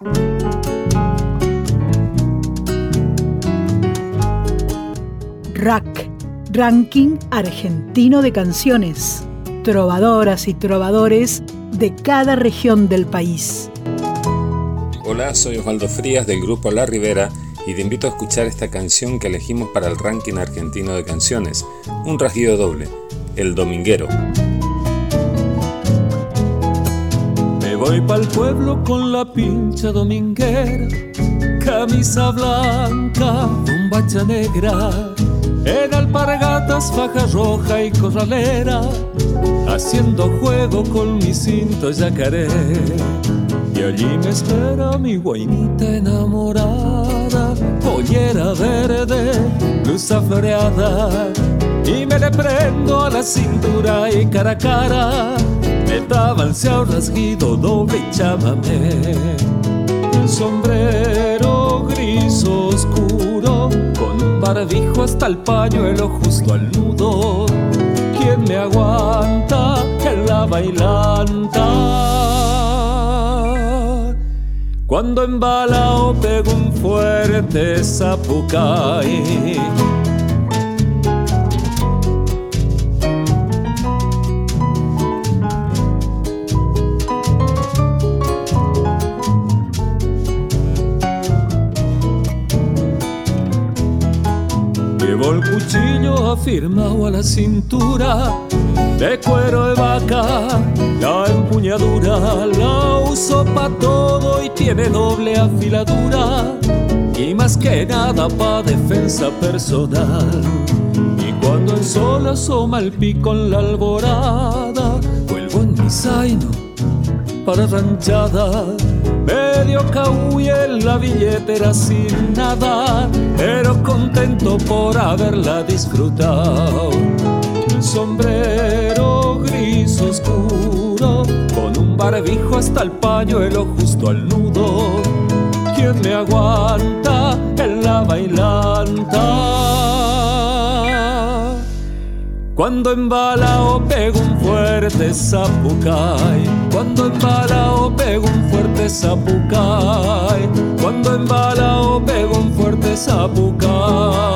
RAC, Ranking Argentino de Canciones. Trovadoras y trovadores de cada región del país. Hola, soy Osvaldo Frías del grupo La Ribera y te invito a escuchar esta canción que elegimos para el Ranking Argentino de Canciones, un rasguido doble, El Dominguero. Me voy pa'l pueblo con la pincha dominguera, camisa blanca, bombacha negra, en alpargatas, faja roja y corralera, haciendo juego con mi cinto yacaré. Y allí me espera mi guainita enamorada, pollera verde, blusa floreada, y me le prendo a la cintura y cara a cara, me tabalceo rasguido doble y chamamé. Un sombrero gris oscuro, con un barbijo hasta el pañuelo justo al nudo. ¿Quién me aguanta en la bailanta? Cuando embalao pego un fuerte zapucay. Llevo el cuchillo afirmado a la cintura, de cuero de vaca, la empuñadura la uso pa' todo y tiene doble afiladura, y más que nada pa' defensa personal. Y cuando el sol asoma el pico en la alborada, vuelvo en mi zaino para ranchada, medio cahuy en la billetera sin nada, pero contento por haberla disfrutado. Un sombrero gris oscuro, con un barbijo hasta el pañuelo justo al nudo. ¿Quién me aguanta en la bailanta? Cuando embalao pego un fuerte zapucay, cuando embalao pego un fuerte zapucay, cuando embalao pego un fuerte zapucay.